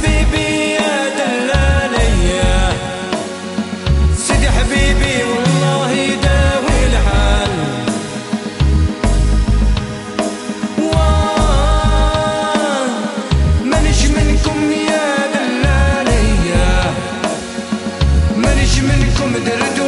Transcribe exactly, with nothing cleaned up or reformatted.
حبيبي يا دلالي، سيدي حبيبي والله يداوي الحال. واه مانيش منكم يا دلالي، مانيش منكم دردو